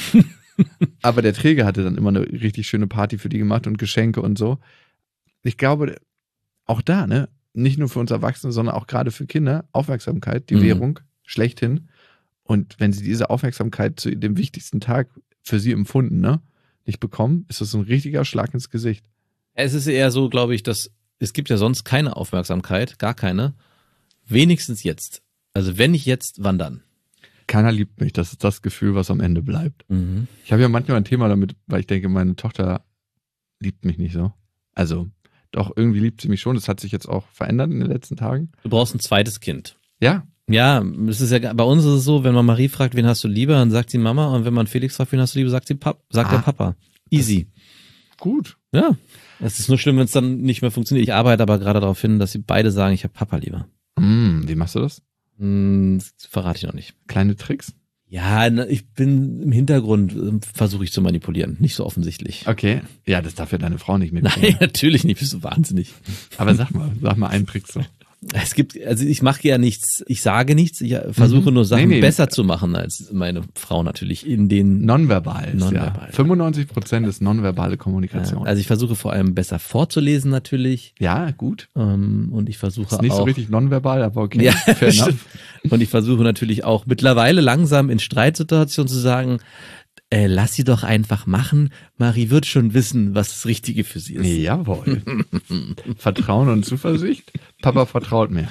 Aber der Träger hatte dann immer eine richtig schöne Party für die gemacht und Geschenke und so. Ich glaube, auch da, ne, nicht nur für uns Erwachsene, sondern auch gerade für Kinder, Aufmerksamkeit, die Währung, schlechthin. Und wenn sie diese Aufmerksamkeit zu dem wichtigsten Tag für sie empfunden, ne, nicht bekommen, ist das so ein richtiger Schlag ins Gesicht. Es ist eher so, glaube ich, dass es gibt ja sonst keine Aufmerksamkeit, gar keine. Wenigstens jetzt. Also wenn nicht jetzt, wann dann? Keiner liebt mich, das ist das Gefühl, was am Ende bleibt. Mhm. Ich habe ja manchmal ein Thema damit, weil ich denke, meine Tochter liebt mich nicht so. Also, doch, irgendwie liebt sie mich schon. Das hat sich jetzt auch verändert in den letzten Tagen. Du brauchst ein zweites Kind. Ja, Ja, es ist ja bei uns ist es so, wenn man Marie fragt, wen hast du lieber, dann sagt sie Mama, und wenn man Felix fragt, wen hast du lieber, sagt der Papa. Easy. gut. Ja. Es ist nur schlimm, wenn es dann nicht mehr funktioniert. Ich arbeite aber gerade darauf hin, dass sie beide sagen, ich habe Papa lieber. Wie machst du das? Das verrate ich noch nicht. Kleine Tricks? Ja, ich bin im Hintergrund, versuche ich zu manipulieren. Nicht so offensichtlich. Okay. Ja, das darf ja deine Frau nicht mit. Nein, natürlich nicht. Bist du wahnsinnig. Aber sag mal einen Trick so. Also ich mache ja nichts, ich sage nichts, ich versuche nur Sachen Nee. besser zu machen als meine Frau natürlich in den Nonverbal ist Nonverbal. ja. 95% ist nonverbale Kommunikation. also ich versuche vor allem besser vorzulesen natürlich Ja, gut. und ich versuche Ist nicht auch so richtig nonverbal, aber okay. ja, Fair enough. stimmt. Und ich versuche natürlich auch mittlerweile langsam in Streitsituationen zu sagen, lass sie doch einfach machen. Marie wird schon wissen, was das Richtige für sie ist. Jawohl. Vertrauen und Zuversicht. Papa vertraut mir.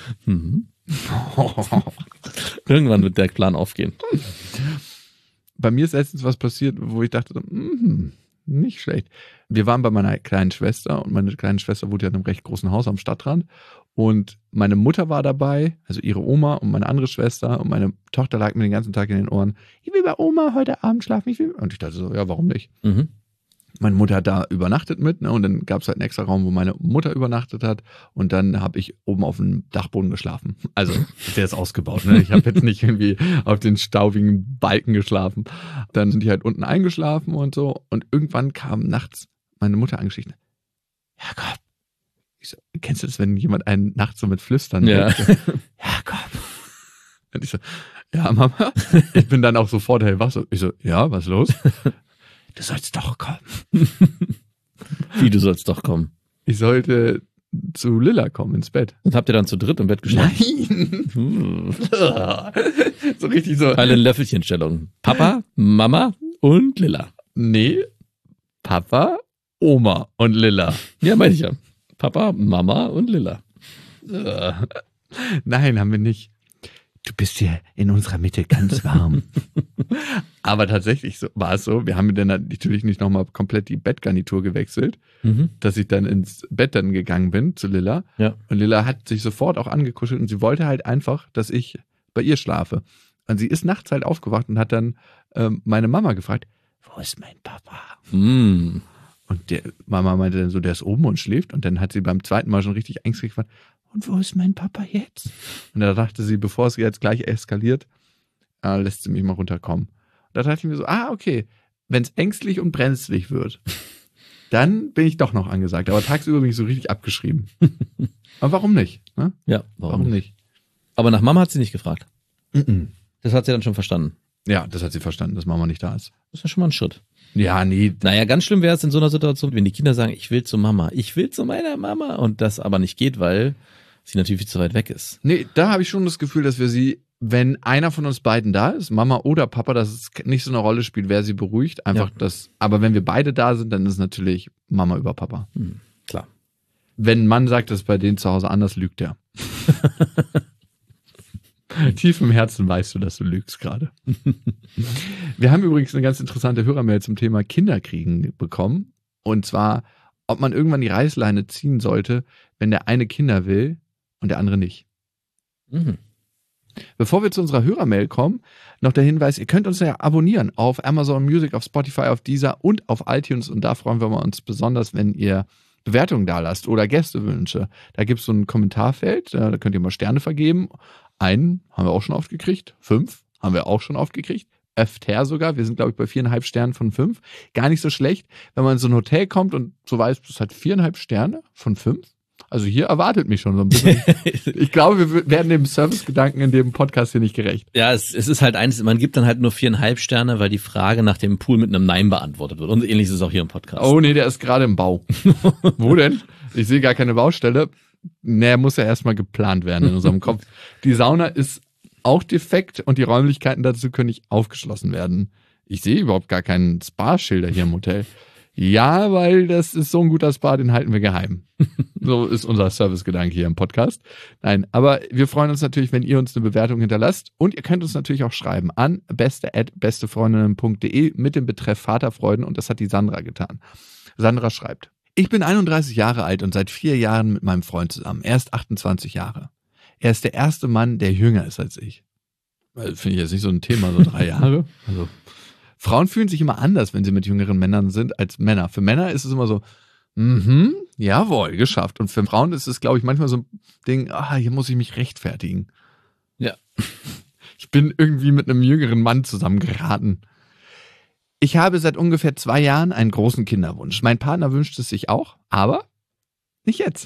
Irgendwann wird der Plan aufgehen. Bei mir ist letztens was passiert, wo ich dachte, nicht schlecht. Wir waren bei meiner kleinen Schwester und meine kleine Schwester wohnt ja in einem recht großen Haus am Stadtrand und meine Mutter war dabei, also ihre Oma und meine andere Schwester und meine Tochter lag mir den ganzen Tag in den Ohren, ich will bei Oma heute Abend schlafen, und ich dachte so, ja, warum nicht? Mhm. Meine Mutter hat da übernachtet mit, ne? Und dann gab es halt einen extra Raum, wo meine Mutter übernachtet hat. Und dann habe ich oben auf dem Dachboden geschlafen. Also, der ist ausgebaut, ne? Ich habe jetzt nicht irgendwie auf den staubigen Balken geschlafen. Dann sind die halt unten eingeschlafen und so. Und irgendwann kam nachts meine Mutter angeschlichen. Jakob. Ich so, kennst du das, wenn jemand einen nachts so mit Flüstern weckt? Jakob. Und ich so, ja, Mama. Ich bin dann auch sofort hellwach. So, ich so, ja, was ist los? Du sollst doch kommen. Wie, du sollst doch kommen? Ich sollte zu Lilla kommen ins Bett. Und habt ihr dann zu dritt im Bett geschlafen? Nein. So richtig so. Alle in Löffelchenstellung. Papa, Mama und Lilla. Nee, Papa, Oma und Lilla. Ja, meine ich ja. Papa, Mama und Lilla. Nein, haben wir nicht. Du bist hier in unserer Mitte ganz warm. Aber tatsächlich war es so, wir haben dann natürlich nicht nochmal komplett die Bettgarnitur gewechselt, dass ich dann ins Bett dann gegangen bin zu Lilla. Ja. Und Lilla hat sich sofort auch angekuschelt und sie wollte halt einfach, dass ich bei ihr schlafe. Und sie ist nachts halt aufgewacht und hat dann meine Mama gefragt, wo ist mein Papa? Mm. Und der Mama meinte dann so, der ist oben und schläft. Und dann hat sie beim zweiten Mal schon richtig ängstlich gefragt, und wo ist mein Papa jetzt? Und da dachte sie, bevor es jetzt gleich eskaliert, lässt sie mich mal runterkommen. Und da dachte ich mir so, okay, wenn es ängstlich und brenzlig wird, dann bin ich doch noch angesagt. Aber tagsüber bin ich so richtig abgeschrieben. Aber warum nicht? Ne? Ja, Warum nicht? Aber nach Mama hat sie nicht gefragt. Mhm. Das hat sie dann schon verstanden. Ja, das hat sie verstanden, dass Mama nicht da ist. Das ist ja schon mal ein Schritt. Ja, nee. Naja, ganz schlimm wäre es in so einer Situation, wenn die Kinder sagen, ich will zu Mama, ich will zu meiner Mama und das aber nicht geht, weil sie natürlich viel zu weit weg ist. Nee, da habe ich schon das Gefühl, dass wir sie, wenn einer von uns beiden da ist, Mama oder Papa, dass es nicht so eine Rolle spielt, wer sie beruhigt. Einfach das, aber wenn wir beide da sind, dann ist es natürlich Mama über Papa. Klar. Wenn ein Mann sagt, das ist bei denen zu Hause anders, lügt er. Tief im Herzen weißt du, dass du lügst gerade. Wir haben übrigens eine ganz interessante Hörermail zum Thema Kinderkriegen bekommen. Und zwar, ob man irgendwann die Reißleine ziehen sollte, wenn der eine Kinder will und der andere nicht. Mhm. Bevor wir zu unserer Hörermail kommen, noch der Hinweis, ihr könnt uns ja abonnieren auf Amazon Music, auf Spotify, auf Deezer und auf iTunes. Und da freuen wir uns besonders, wenn ihr Bewertungen da lasst oder Gästewünsche. Da gibt es so ein Kommentarfeld, da könnt ihr mal Sterne vergeben. Einen haben wir auch schon oft gekriegt, 5 haben wir auch schon oft gekriegt, öfter sogar. Wir sind, glaube ich, bei 4,5 Sternen von 5. Gar nicht so schlecht, wenn man in so ein Hotel kommt und so weiß, das hat 4,5 Sterne von 5. Also hier erwartet mich schon so ein bisschen. Ich glaube, wir werden dem Servicegedanken in dem Podcast hier nicht gerecht. Ja, es ist halt eins, man gibt dann halt nur 4,5 Sterne, weil die Frage nach dem Pool mit einem Nein beantwortet wird. Und ähnlich ist es auch hier im Podcast. Oh nee, der ist gerade im Bau. Wo denn? Ich sehe gar keine Baustelle. Nee, muss ja erstmal geplant werden in unserem Kopf. Die Sauna ist auch defekt und die Räumlichkeiten dazu können nicht aufgeschlossen werden. Ich sehe überhaupt gar keinen Spa-Schilder hier im Hotel. Ja, weil das ist so ein guter Spa, den halten wir geheim. So ist unser Servicegedanke hier im Podcast. Nein, aber wir freuen uns natürlich, wenn ihr uns eine Bewertung hinterlasst. Und ihr könnt uns natürlich auch schreiben an beste@bestefreundinnen.de mit dem Betreff Vaterfreuden. Und das hat die Sandra getan. Sandra schreibt: Ich bin 31 Jahre alt und seit 4 Jahren mit meinem Freund zusammen. Er ist 28 Jahre. Er ist der erste Mann, der jünger ist als ich. Finde ich jetzt nicht so ein Thema, so 3 Jahre. Also Frauen fühlen sich immer anders, wenn sie mit jüngeren Männern sind, als Männer. Für Männer ist es immer so, jawohl, geschafft. Und für Frauen ist es, glaube ich, manchmal so ein Ding, hier muss ich mich rechtfertigen. Ja. Ich bin irgendwie mit einem jüngeren Mann zusammengeraten. Ich habe seit ungefähr 2 Jahren einen großen Kinderwunsch. Mein Partner wünscht es sich auch, aber nicht jetzt.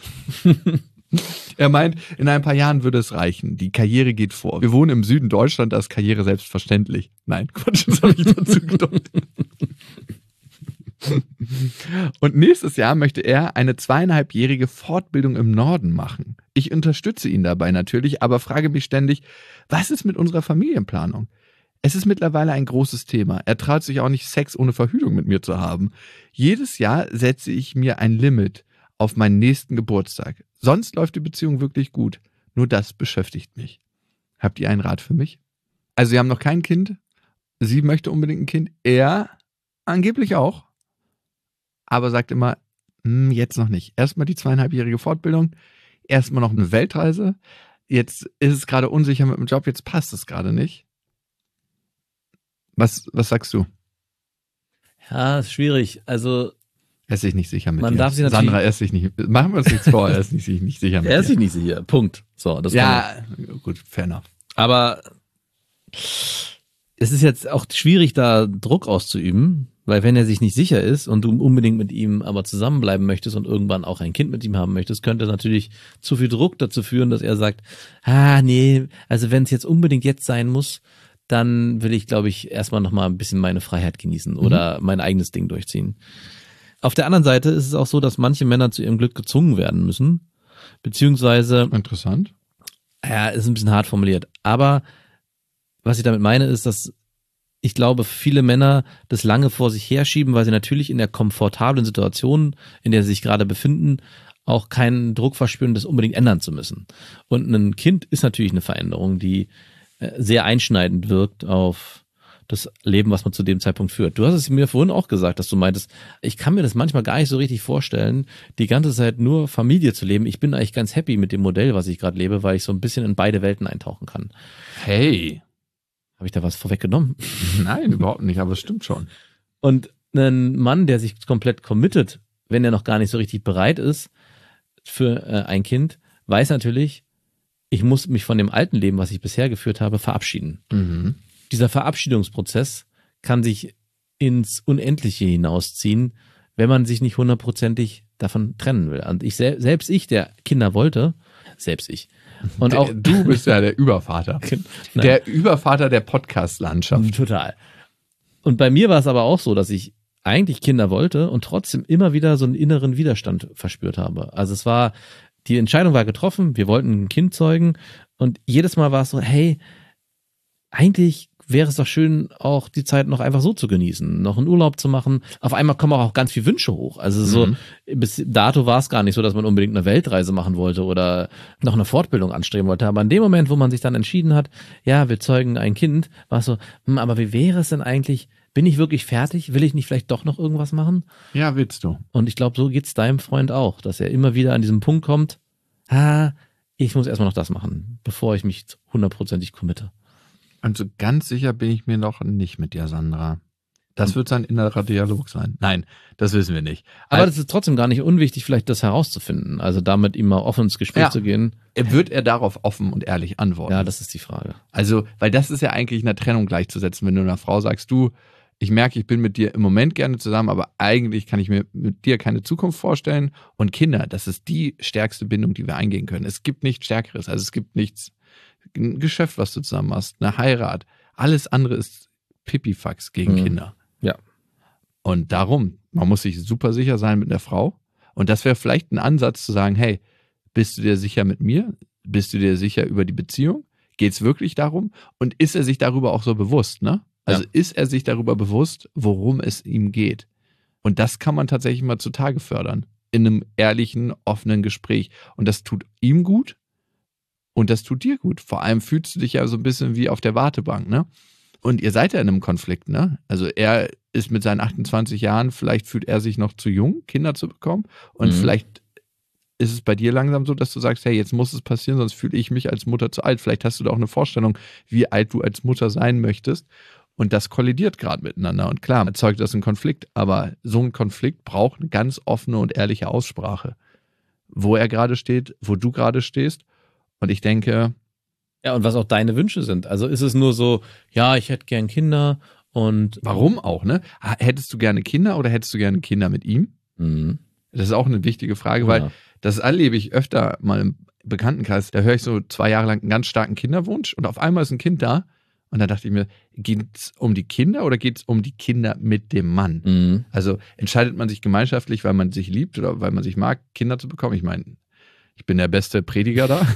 Er meint, in ein paar Jahren würde es reichen. Die Karriere geht vor. Wir wohnen im Süden Deutschland, da ist Karriere selbstverständlich. Nein, Quatsch, das habe ich dazu gedacht. Und nächstes Jahr möchte er eine 2,5-jährige Fortbildung im Norden machen. Ich unterstütze ihn dabei natürlich, aber frage mich ständig, was ist mit unserer Familienplanung? Es ist mittlerweile ein großes Thema. Er traut sich auch nicht, Sex ohne Verhütung mit mir zu haben. Jedes Jahr setze ich mir ein Limit auf meinen nächsten Geburtstag. Sonst läuft die Beziehung wirklich gut. Nur das beschäftigt mich. Habt ihr einen Rat für mich? Also sie haben noch kein Kind. Sie möchte unbedingt ein Kind. Er angeblich auch. Aber sagt immer, jetzt noch nicht. Erstmal die 2,5-jährige Fortbildung. Erstmal noch eine Weltreise. Jetzt ist es gerade unsicher mit dem Job. Jetzt passt es gerade nicht. Was sagst du? Ja, ist schwierig. Also Er ist sich nicht sicher mit Man dir. darf sich natürlich- Sandra, er ist sich nicht, machen wir uns nichts vor, er ist sich nicht sicher mit er ist dir. sich nicht sicher. Punkt. So, das kann man. Ja, gut, fair enough. Aber es ist jetzt auch schwierig, da Druck auszuüben, weil wenn er sich nicht sicher ist und du unbedingt mit ihm aber zusammenbleiben möchtest und irgendwann auch ein Kind mit ihm haben möchtest, könnte natürlich zu viel Druck dazu führen, dass er sagt, nee, also wenn es jetzt unbedingt jetzt sein muss, dann will ich, glaube ich, erstmal nochmal ein bisschen meine Freiheit genießen oder mein eigenes Ding durchziehen. Auf der anderen Seite ist es auch so, dass manche Männer zu ihrem Glück gezwungen werden müssen, beziehungsweise Interessant. ja, ist ein bisschen hart formuliert. Aber was ich damit meine, ist, dass ich glaube, viele Männer das lange vor sich herschieben, weil sie natürlich in der komfortablen Situation, in der sie sich gerade befinden, auch keinen Druck verspüren, das unbedingt ändern zu müssen. Und ein Kind ist natürlich eine Veränderung, die sehr einschneidend wirkt auf das Leben, was man zu dem Zeitpunkt führt. Du hast es mir vorhin auch gesagt, dass du meintest, ich kann mir das manchmal gar nicht so richtig vorstellen, die ganze Zeit nur Familie zu leben. Ich bin eigentlich ganz happy mit dem Modell, was ich gerade lebe, weil ich so ein bisschen in beide Welten eintauchen kann. Hey. Habe ich da was vorweggenommen? Nein, überhaupt nicht, aber es stimmt schon. Und ein Mann, der sich komplett committet, wenn er noch gar nicht so richtig bereit ist für ein Kind, weiß natürlich, ich muss mich von dem alten Leben, was ich bisher geführt habe, verabschieden. Mhm. Dieser Verabschiedungsprozess kann sich ins Unendliche hinausziehen, wenn man sich nicht hundertprozentig davon trennen will. Und selbst ich, der Kinder wollte, Und auch Du bist ja der Übervater. Der Übervater der Podcast-Landschaft. Total. Und bei mir war es aber auch so, dass ich eigentlich Kinder wollte und trotzdem immer wieder so einen inneren Widerstand verspürt habe. Also die Entscheidung war getroffen, wir wollten ein Kind zeugen und jedes Mal war es so, hey, eigentlich wäre es doch schön, auch die Zeit noch einfach so zu genießen, noch einen Urlaub zu machen. Auf einmal kommen auch ganz viele Wünsche hoch. Also so, bis dato war es gar nicht so, dass man unbedingt eine Weltreise machen wollte oder noch eine Fortbildung anstreben wollte. Aber in dem Moment, wo man sich dann entschieden hat, ja, wir zeugen ein Kind, war es so, aber wie wäre es denn eigentlich, bin ich wirklich fertig? Will ich nicht vielleicht doch noch irgendwas machen? Ja, willst du. Und ich glaube, so geht's deinem Freund auch, dass er immer wieder an diesem Punkt kommt, ich muss erstmal noch das machen, bevor ich mich hundertprozentig committe. Und so ganz sicher bin ich mir noch nicht mit dir, Sandra. Das wird sein innerer Dialog sein. Nein, das wissen wir nicht. Aber das ist trotzdem gar nicht unwichtig, vielleicht das herauszufinden. Also damit ihm mal offen ins Gespräch zu gehen. Wird er darauf offen und ehrlich antworten? Ja, das ist die Frage. Also, weil das ist ja eigentlich in der Trennung gleichzusetzen, wenn du einer Frau sagst, du, ich merke, ich bin mit dir im Moment gerne zusammen, aber eigentlich kann ich mir mit dir keine Zukunft vorstellen. Und Kinder, das ist die stärkste Bindung, die wir eingehen können. Es gibt nichts Stärkeres, also es gibt nichts, ein Geschäft, was du zusammen machst, eine Heirat. Alles andere ist Pipifax gegen Kinder. Ja. Und darum, man muss sich super sicher sein mit der Frau. Und das wäre vielleicht ein Ansatz zu sagen, hey, bist du dir sicher mit mir? Bist du dir sicher über die Beziehung? Geht es wirklich darum? Und ist er sich darüber auch so bewusst, ne? Also ist er sich darüber bewusst, worum es ihm geht? Und das kann man tatsächlich mal zutage fördern. In einem ehrlichen, offenen Gespräch. Und das tut ihm gut. Und das tut dir gut. Vor allem fühlst du dich ja so ein bisschen wie auf der Wartebank, ne? Und ihr seid ja in einem Konflikt, ne? Also er ist mit seinen 28 Jahren, vielleicht fühlt er sich noch zu jung, Kinder zu bekommen. Und vielleicht ist es bei dir langsam so, dass du sagst, hey, jetzt muss es passieren, sonst fühle ich mich als Mutter zu alt. Vielleicht hast du da auch eine Vorstellung, wie alt du als Mutter sein möchtest. Und das kollidiert gerade miteinander. Und klar, erzeugt das einen Konflikt. Aber so ein Konflikt braucht eine ganz offene und ehrliche Aussprache. Wo er gerade steht, wo du gerade stehst. Und ich denke... Ja, und was auch deine Wünsche sind. Also ist es nur so, ja, ich hätte gern Kinder und... Warum auch, ne? Hättest du gerne Kinder oder hättest du gerne Kinder mit ihm? Mhm. Das ist auch eine wichtige Frage, weil das erlebe ich öfter mal im Bekanntenkreis. Da höre ich so 2 Jahre lang einen ganz starken Kinderwunsch und auf einmal ist ein Kind da. Und da dachte ich mir, geht es um die Kinder oder geht es um die Kinder mit dem Mann? Mhm. Also entscheidet man sich gemeinschaftlich, weil man sich liebt oder weil man sich mag, Kinder zu bekommen? Ich meine, ich bin der beste Prediger da.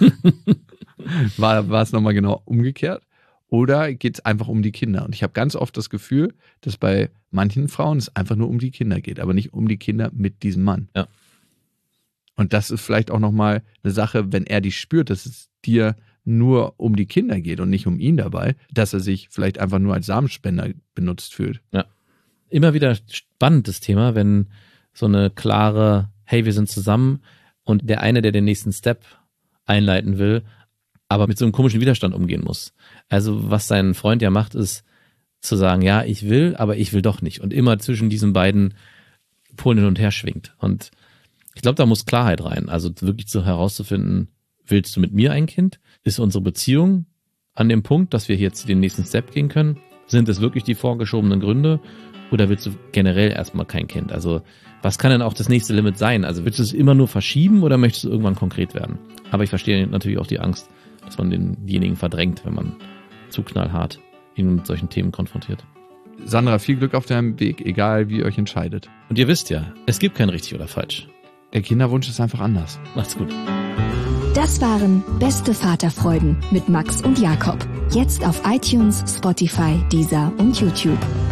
War es nochmal genau umgekehrt? Oder geht es einfach um die Kinder? Und ich habe ganz oft das Gefühl, dass bei manchen Frauen es einfach nur um die Kinder geht, aber nicht um die Kinder mit diesem Mann. Ja. Und das ist vielleicht auch nochmal eine Sache, wenn er dich spürt, dass es dir nur um die Kinder geht und nicht um ihn dabei, dass er sich vielleicht einfach nur als Samenspender benutzt fühlt. Ja. Immer wieder spannend das Thema, wenn so eine klare, hey, wir sind zusammen und der eine, der den nächsten Step einleiten will, aber mit so einem komischen Widerstand umgehen muss. Also was sein Freund ja macht, ist, zu sagen, ja, ich will, aber ich will doch nicht. Und immer zwischen diesen beiden Polen hin und her schwingt. Und ich glaube, da muss Klarheit rein. Also wirklich herauszufinden, willst du mit mir ein Kind? Ist unsere Beziehung an dem Punkt, dass wir jetzt den nächsten Step gehen können? Sind es wirklich die vorgeschobenen Gründe? Oder willst du generell erstmal kein Kind? Also was kann denn auch das nächste Limit sein? Also willst du es immer nur verschieben oder möchtest du irgendwann konkret werden? Aber ich verstehe natürlich auch die Angst, dass man denjenigen verdrängt, wenn man zu knallhart ihn mit solchen Themen konfrontiert. Sandra, viel Glück auf deinem Weg, egal wie ihr euch entscheidet. Und ihr wisst ja, es gibt kein richtig oder falsch. Der Kinderwunsch ist einfach anders. Macht's gut. Das waren Beste Vaterfreuden mit Max und Jakob. Jetzt auf iTunes, Spotify, Deezer und YouTube.